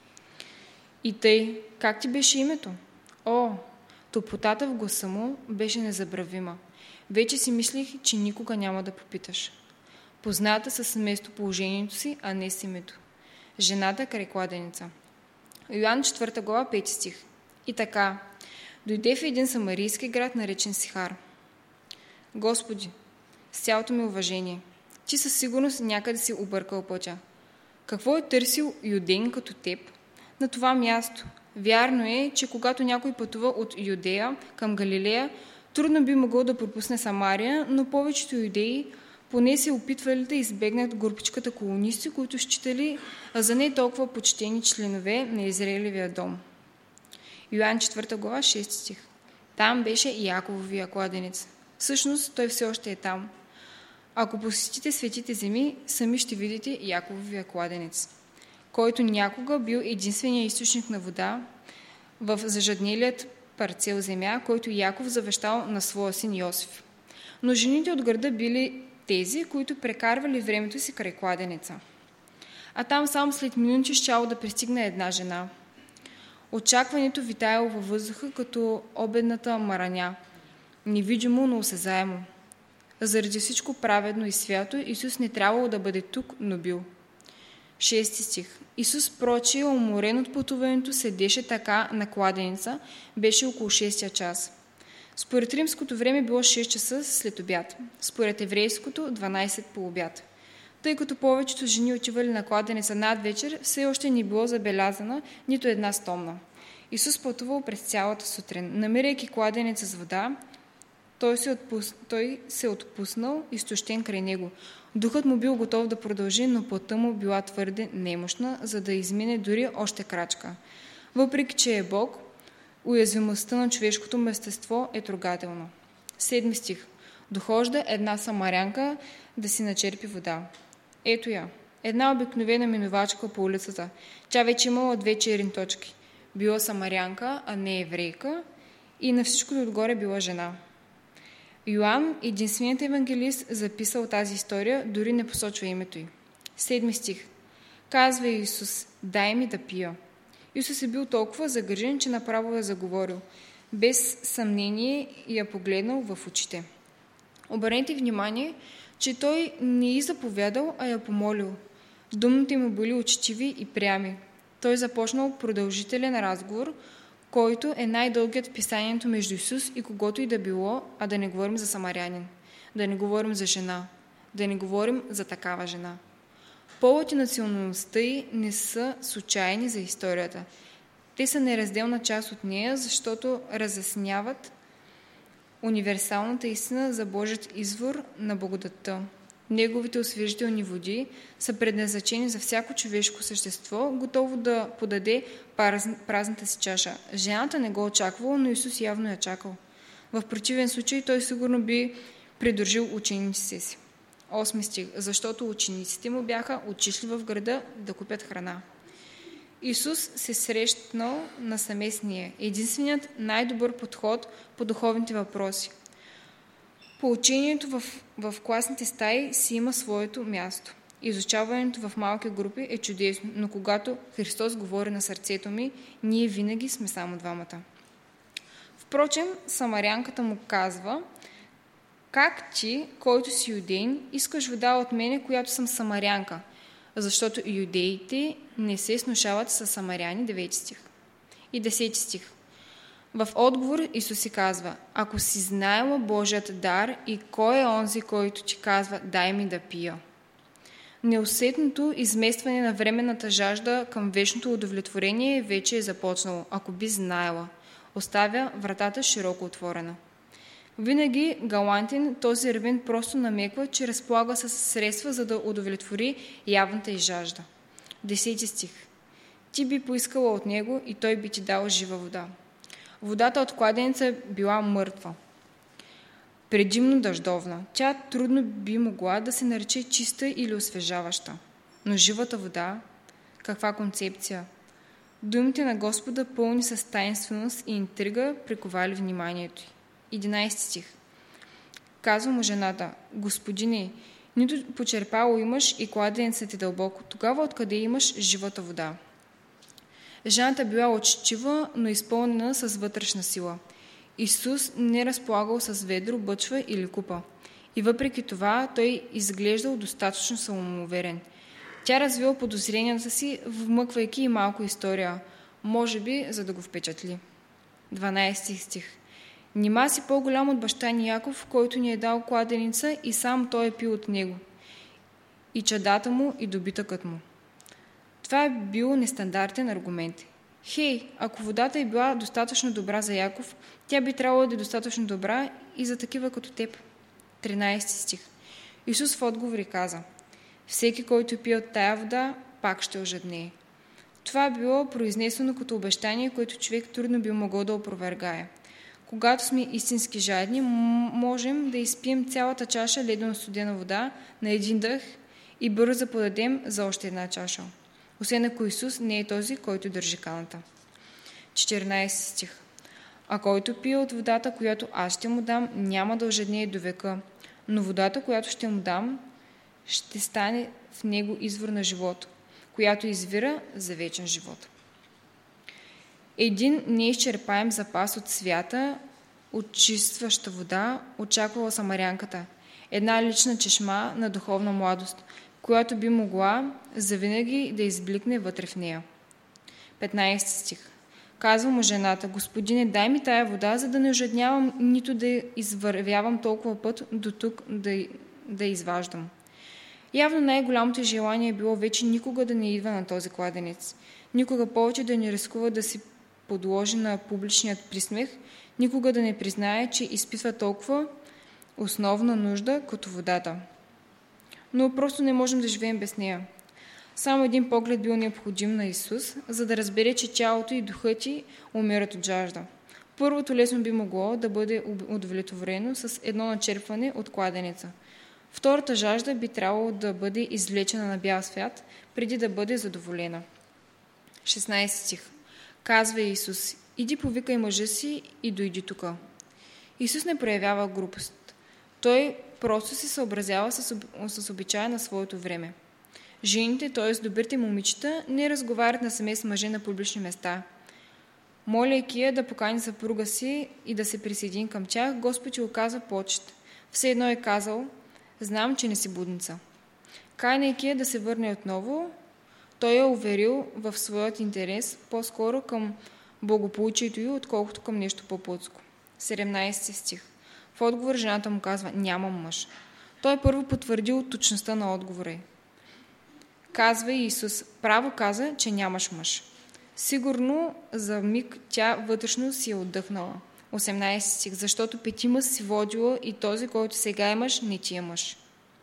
И тъй, как ти беше името? Топотата в гласа му беше незабравима. Вече си мислих, че никога няма да попиташ. Позната с местоположението си, а не с името. Жената край кладенеца. Йоан 4 глава 5 стих. И така, дойде в един самарийски град, наречен Сихар. Господи, с цялото ми уважение, ти със сигурност някъде си объркал пътя. Какво е търсил юдеин като теб на това място? Вярно е, че когато някой пътува от Юдея към Галилея, трудно би могъл да пропусне Самария, но повечето юдеи поне се опитвали да избегнат групичката колонисти, които считали за не толкова почтени членове на Израилевия дом. Йоан 4 глава 6 стих. Там беше Якововия кладенец. Всъщност той все още е там. Ако посетите светите земи, сами ще видите Якововия кладенец, който някога бил единствения източник на вода в зажаднелият парцел земя, който Яков завещал на своя син Йосиф. Но жените от града били тези, които прекарвали времето си край кладенеца. А там само след минути щяло да пристигне една жена. Очакването витаяло във въздуха като обедната мараня, невидимо, но осезаемо. Заради всичко праведно и свято, Исус не трябвало да бъде тук, но бил. 6 стих. Исус прочие, уморен от пътуването, седеше така на кладенеца, беше около 6 час. Според римското време било 6 часа след обяд, според еврейското 12 по обяд. Тъй като повечето жени отивали на кладенеца над вечер, все още не било забелязана нито една стомна. Исус пътувал през цялата сутрин. Намирайки кладенеца с вода, той се отпуснал изтощен край него. Духът му бил готов да продължи, но плътта му била твърде немощна, за да измине дори още крачка. Въпреки че е Бог, уязвимостта на човешкото естество е трогателна. 7 стих. Дохожда една самарянка да си начерпи вода. Ето я, една обикновена минувачка по улицата. Тя вече имала 2 черни точки. Била самарянка, а не еврейка, и на всичкото отгоре била жена. Йоан, единственият евангелист, записал тази история, дори не посочва името й. 7 стих. Казва Исус: дай ми да пия. Исус е бил толкова загрижен, че направо я заговорил. Без съмнение я погледнал в очите. Обърнете внимание, че той не й заповядал, а я помолил. Думите му били учтиви и прями. Той започнал продължителен разговор, който е най-дългият в писанието между Исус и когото и да било, а да не говорим за самарянин, да не говорим за жена, да не говорим за такава жена. Повод и националността й не са случайни за историята. Те са неразделна част от нея, защото разясняват универсалната истина за Божият извор на благодатта. Неговите освежителни води са предназначени за всяко човешко същество, готово да подаде празната си чаша. Жената не го очаквала, но Исус явно я чакал. В противен случай той сигурно би придружил учениците си. 8 стих. Защото учениците му бяха отишли в града да купят храна. Исус се срещнал насаме с нея. Единственият най-добър подход по духовните въпроси. Поучението в класните стаи си има своето място. Изучаването в малки групи е чудесно, но когато Христос говори на сърцето ми, ние винаги сме само двамата. Впрочем, самарянката му казва: как ти, който си юдеин, искаш вода от мене, която съм самарянка? Защото юдеите не се снушават с самаряни, 9 стих. И 10 стих. В отговор Исус си казва: ако си знаела Божият дар и кой е онзи, който ти казва: дай ми да пия. Неусетното изместване на временната жажда към вечното удовлетворение вече е започнало. Ако би знаела, оставя вратата широко отворена. Винаги галантен, този равин просто намеква, че разполага с средства, за да удовлетвори явната й жажда. 10 стих. Ти би поискала от него и той би ти дал жива вода. Водата от кладенеца била мъртва, предимно дъждовна. Тя трудно би могла да се нарече чиста или освежаваща. Но живата вода, каква концепция! Думите на Господа, пълни с таинственост и интрига, приковали вниманието й. 11 стих. Казва му жената: Господине, нито почерпало имаш и кладенецът е дълбоко. Тогава откъде имаш живата вода? Жената била учтива, но изпълнена с вътрешна сила. Исус не разполагал с ведро, бъчва или купа. И въпреки това той изглеждал достатъчно самоуверен. Тя развила подозренията си, вмъквайки и малко история, може би за да го впечатли. 12 стих. Нима си по-голям от баща ни Яков, който ни е дал кладенеца и сам той е пил от него. И чадата му, и добитъкът му. Това е бил нестандартен аргумент. Хей, ако водата е била достатъчно добра за Яков, тя би трябвало да е достатъчно добра и за такива като теб. 13 стих. Исус в отговори каза: всеки, който пие от тая вода, пак ще ожеднее. Това е било произнесено като обещание, което човек трудно би могъл да опровергае. Когато сме истински жадни, можем да изпием цялата чаша ледено студена вода на един дъх и бързо да подадем за още една чаша. Освен ако Исус не е този, който държи каната. 14 стих. А който пие от водата, която аз ще му дам, няма да ожеднее до века, но водата, която ще му дам, ще стане в него извор на живот, която извира за вечен живот. Един неизчерпаем запас от свята, очистваща вода очаквала самарянката. Една лична чешма на духовна младост, която би могла завинаги да избликне вътре в нея. 15 стих. Казва му жената: Господине, дай ми тая вода, за да не ожеднявам, нито да извървявам толкова път до тук да изваждам. Явно най-голямото желание е било вече никога да не идва на този кладенец, никога повече да не рискува да си подложи на публичният присмех, никога да не признае, че изпитва толкова основна нужда като водата. Но просто не можем да живеем без нея. Само един поглед бил необходим на Исус, за да разбере, че тялото и духът ти умират от жажда. Първото лесно би могло да бъде удовлетворено с едно начерпване от кладенеца. Втората жажда би трябвало да бъде извлечена на бял свят, преди да бъде задоволена. 16 стих. Казва Исус: Иди повикай мъжа си и дойди тука. Исус не проявява грубост. Той просто се съобразява с обичая на своето време. Жените, т.е. добрите момичета, не разговарят насаме с мъже на публични места. Моляйки я да покани съпруга си и да се присъедини към тях, Господ ти оказа почет. Все едно е казал: Знам, че не си будница. Канейки я да се върне отново, той е уверил в своят интерес по-скоро към благополучието й, отколкото към нещо по-плътско. 17 стих. В отговор жената му казва: Нямам мъж. Той първо потвърдил точността на отговора й. Казва Исус: Право каза, че нямаш мъж. Сигурно за миг тя вътрешно си е отдъхнала. 18 стих. Защото 5 си водила и този, който сега имаш, не ти е мъж.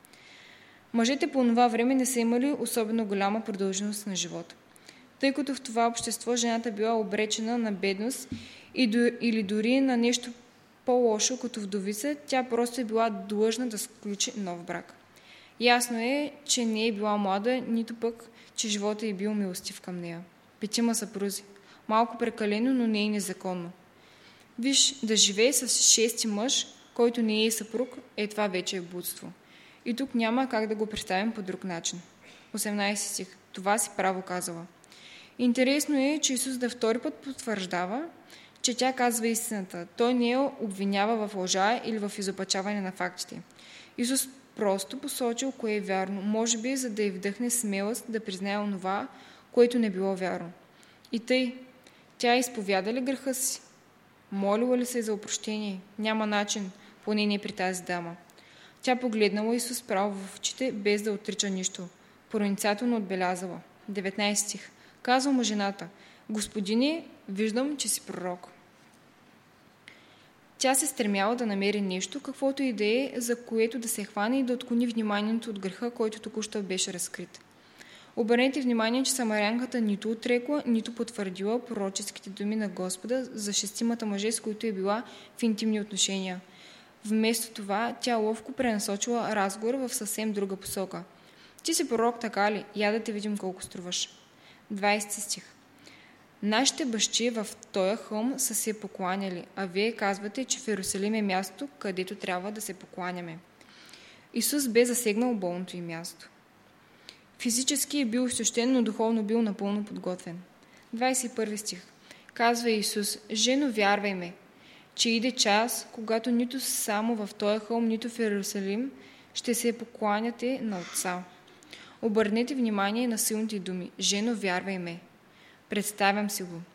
Мъжете по това време не са имали особено голяма продължителност на живота. Тъй като в това общество жената била обречена на бедност или дори на нещо по-лошо, като вдовица, тя просто е била длъжна да сключи нов брак. Ясно е, че не е била млада, нито пък, че живота е бил милостив към нея. 5 съпрузи. Малко прекалено, но не е незаконно. Виж, да живее с 6 мъж, който не е съпруг, това вече е блудство. И тук няма как да го представим по друг начин. 18 стих. Това си право казала. Интересно е, че Исус да втори път потвърждава, че тя казва истината. Той не я обвинява в лъжа или в изопачаване на фактите. Исус просто посочил кое е вярно, може би за да й вдъхне смелост да признае онова, което не било вярно. И тъй, тя изповяда ли греха си? Молила ли се за опрощение? Няма начин, поне не при тази дама. Тя погледнала Исус право в очите, без да отрича нищо. Проницателно отбелязала. 19 стих. Казва му жената: Господине, виждам, че си пророк. Тя се стремяла да намери нещо, каквото и да е, за което да се хване и да отклони вниманието от греха, който току-що беше разкрит. Обърнете внимание, че самарянката нито отрекла, нито потвърдила пророческите думи на Господа за 6 мъже, с които е била в интимни отношения. Вместо това, тя ловко пренасочила разговор в съвсем друга посока. Ти си пророк, така ли? Я да те видим колко струваш. 20 стих. Нашите бащи в този хълм са се покланяли, а вие казвате, че в Иерусалим е място, където трябва да се покланяме. Исус бе засегнал болното им място. Физически е бил изтощен, но духовно бил напълно подготвен. 21 стих. Казва Исус: Жено, вярвай ме, че иде час, когато нито само в този хълм, нито в Иерусалим ще се покланяте на Отца. Обърнете внимание на силните думи. Жено, вярвай ме. Представям си го.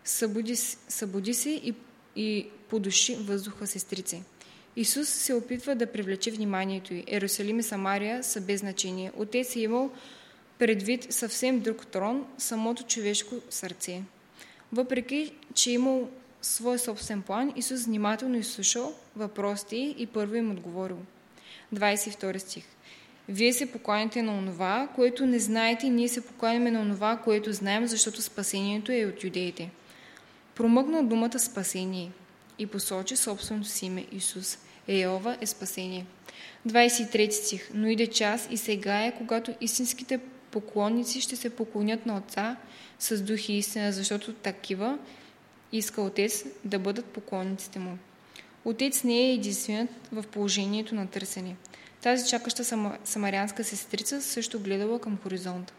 Събуди се и подуши въздуха, сестрице. Исус се опитва да привлече вниманието й. Иерусалим и Самария са без значение. Отец е имал предвид съвсем друг трон, самото човешко сърце. Въпреки, че е имал свой собствен план, Исус внимателно изслушал въпросите и първо им отговорил. 22 стих. Вие се покланяте на онова, което не знаете, ние се покланяме на онова, което знаем, защото спасението е от юдеите. Промъкнал думата спасение и посочи собственото си име Исус. Йehova е спасение. 23 стих. Но иде час и сега е, когато истинските поклонници ще се поклонят на Отца с дух и истина, защото такива иска Отец да бъдат поклонниците му. Отец не е единственият в положението на търсене. Тази чакаща самарянска сестрица също гледала към хоризонта.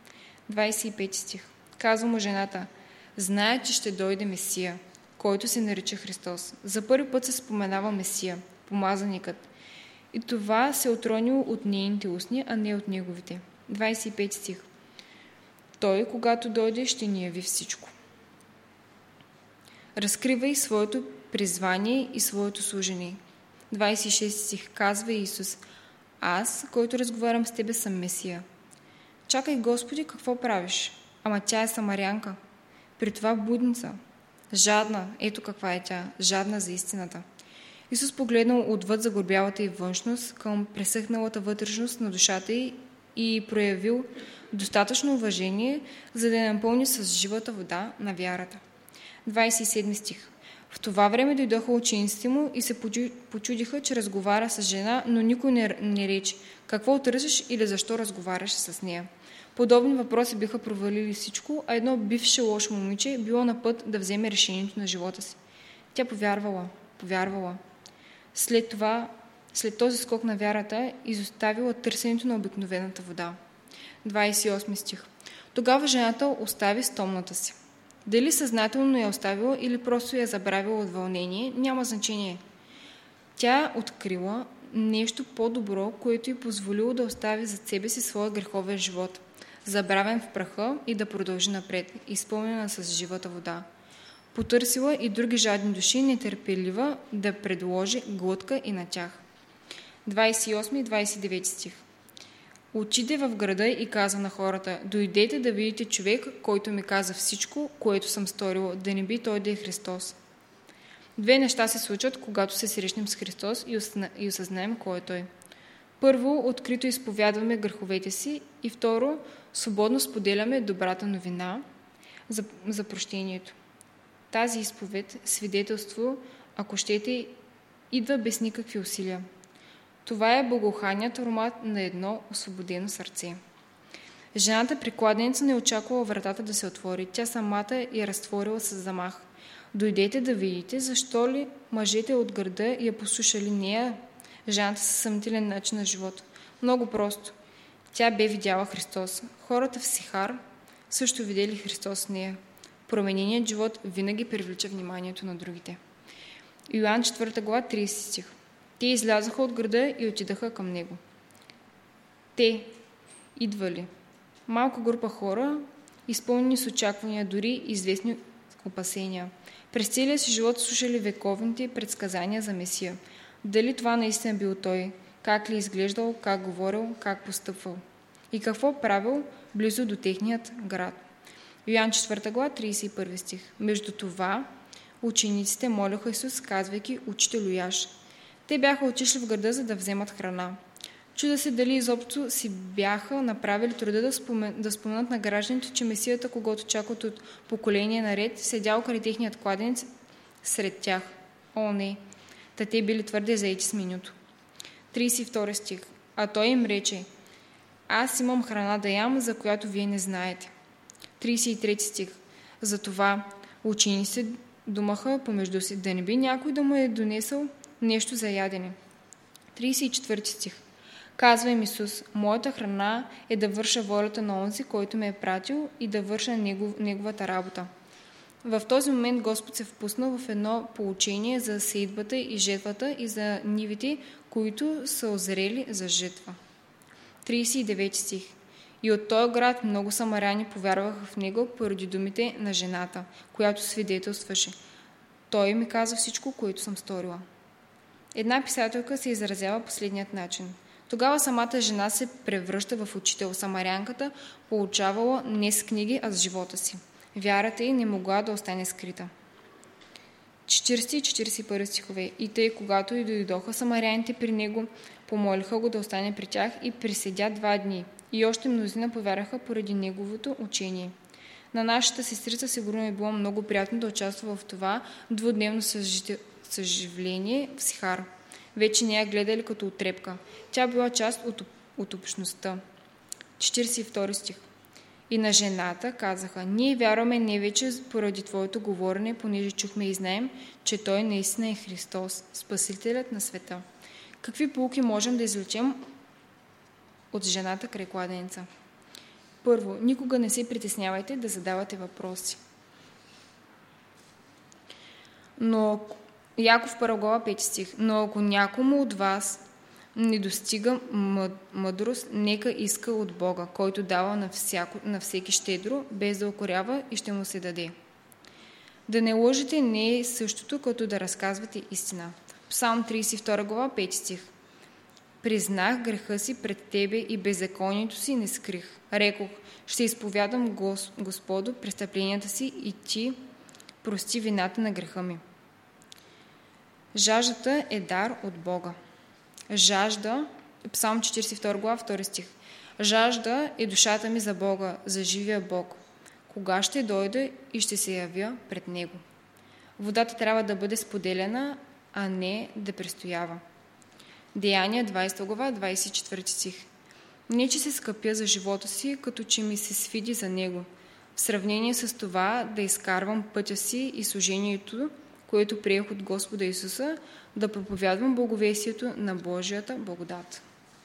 25 стих. Казва му жената: знае, че ще дойде Месия, който се нарича Христос. За първи път се споменава Месия, помазаникът. и това се отронило от нейните устни, а не от неговите. 25 стих. Той, когато дойде, ще ни яви всичко. Разкривай своето призвание и своето служение. 26 стих. Казва Исус: аз, който разговарям с тебе, съм Месия. Чакай, Господи, какво правиш? Ама тя е самарянка. При това блудница. Жадна, ето каква е тя, жадна за истината. Исус погледнал отвъд загорбялата й външност към пресъхналата вътрешност на душата й и проявил достатъчно уважение, за да я напълни с живата вода на вярата. 27 стих. В това време дойдоха учениците му и се почудиха, че разговаря с жена, но никой не рече: какво търсиш или защо разговаряш с нея? Подобни въпроси биха провалили всичко, а едно бивше лошо момиче било на път да вземе решението на живота си. Тя повярвала. След този скок на вярата, изоставила търсенето на обикновената вода. 28 стих. Тогава жената остави стомната си. Дали съзнателно я оставила или просто я забравила от вълнение, няма значение. Тя открила нещо по-добро, което й позволило да остави зад себе си своя греховен живот, забравен в праха, и да продължи напред, изпълнена с живата вода. Потърсила и други жадни души, нетърпелива да предложи глътка и на тях. 28 и 29 стих. Отиде в града и каза на хората: дойдете да видите човек, който ми каза всичко, което съм сторила, да не би той да е Христос. Две неща се случат, когато се срещнем с Христос и осъзнаем кой е Той. Първо, открито изповядваме греховете си, и второ, свободно споделяме добрата новина за прощението. Тази изповед, свидетелство, ако щете, идва без никакви усилия. Това е благоуханият аромат на едно освободено сърце. Жената при кладенеца не очаквала вратата да се отвори. Тя самата я разтворила с замах. Дойдете да видите, защо ли мъжете от града я послушали нея, жената със съмнителен начин на живот. Много просто. Тя бе видяла Христос. Хората в Сихар също видели Христос в нея. Промененият живот винаги привлича вниманието на другите. Йоан 4 глава 30 стих. Те излязаха от града и отидаха към него. Те идвали. Малка група хора, изпълнени с очаквания, дори известни опасения. През целия си живот слушали вековните предсказания за Месия. Дали това наистина бил Той? Как ли изглеждал? Как говорил? Как постъпвал? И какво правил близо до техният град? Йоан 4 глава 31 стих. Между това учениците молиха Исус, казвайки: Учителю, яж. Те бяха отишли в града, за да вземат храна. Чуда се дали изобщо си бяха направили труда да споменат на гражданите, че Месията, когото чакат от поколение наред, седял край техният кладенец сред тях. О, не! Та те били твърде заети с менюто. 32 стих. А той им рече: аз имам храна да ям, за която вие не знаете. 33 стих. Затова учениците думаха помежду си, да не би някой да му е донесъл нещо за ядене. 34 стих. Казва им Исус: моята храна е да върша волята на онзи, който ме е пратил, и да върша неговата работа. В този момент Господ се впуснал в едно поучение за сеитбата и жетвата и за нивите, които са озрели за жетва. 39 стих. И от този град много самаряни повярваха в него поради думите на жената, която свидетелстваше: той ми каза всичко, което съм сторила. Една писателка се изразява последният начин. Тогава самата жена се превръща в учител. Самарянката получавала не с книги, а с живота си. Вярата й не могла да остане скрита. 40 и 41 стихове. И тъй, когато и дойдоха самаряните при него, помолиха го да остане при тях и преседя 2 дни. И още мнозина повярваха поради неговото учение. На нашата сестрица сигурно е било много приятно да участва в това двудневно съживление в Сихар. Вече не я гледали като отрепка. Тя била част от общността. 42 стих. И на жената казаха: ние вярваме не вече поради твоето говорене, понеже чухме и знаем, че той наистина е Христос, Спасителят на света. Какви поуки можем да извлечем от жената край кладенеца? Първо, никога не се притеснявайте да задавате въпроси. Но Яков 1 глава 5 стих. Но ако някому от вас не достига мъдрост, нека иска от Бога, който дава на всеки щедро, без да укорява, и ще му се даде. Да не лъжете не е същото, като да разказвате истина. Псалм 32 глава, 5 стих. Признах греха си пред Тебе и беззаконието си не скрих. Рекох, ще изповядам Господу престъпленията си и Ти прости вината на греха ми. Жаждата е дар от Бога. Жажда, Псалм 42 глава, 2 стих. Жажда е душата ми за Бога, за живия Бог. Кога ще дойда и ще се явя пред Него? Водата трябва да бъде споделена, а не да престоява. Деяния 20 глава, 24 стих. Не, че се скъпя за живота си, като че ми се свиди за него, в сравнение с това да изкарвам пътя си и служението, което приех от Господа Исуса, да проповядвам благовестието на Божията благодат.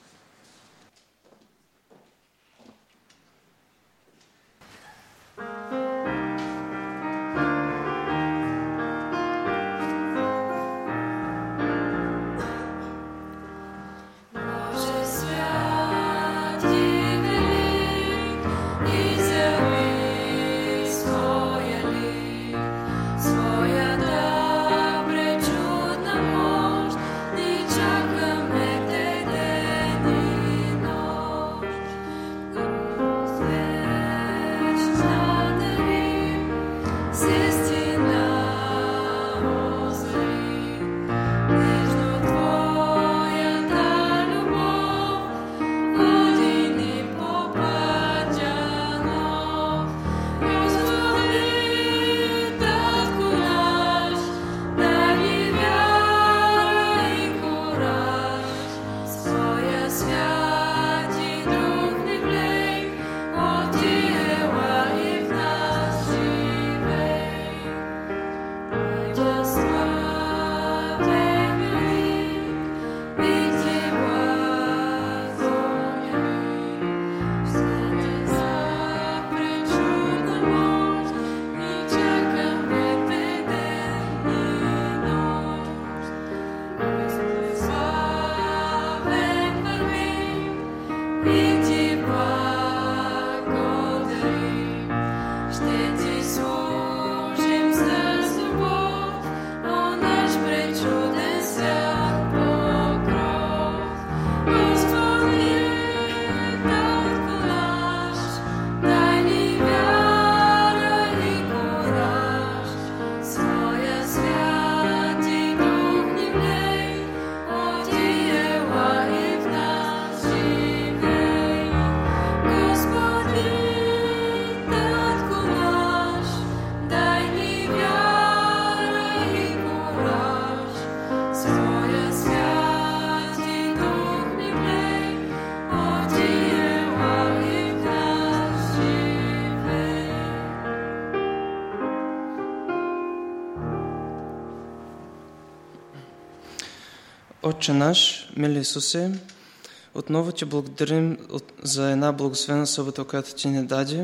Отче наш, мили Исусе, отново Ти благодарим за една благословена събота, която Ти ни даде.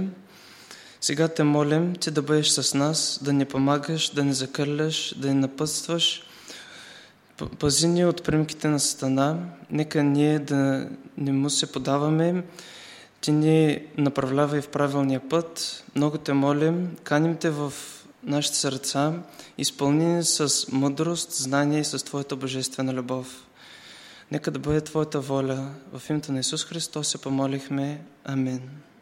Сега Те молим Ти да бъдеш с нас, да ни помагаш, да ни закърляш, да ни напътстваш. Пази ни от примките на Сатана, нека ние да не му се подаваме. Ти ни направлявай в правилния път. Много Те молим, каним Те в нашите сърца, изпълнени с мъдрост, знание и с Твоята божествена любов. Нека да бъде Твоята воля. В името на Исус Христос се помолихме. Амин.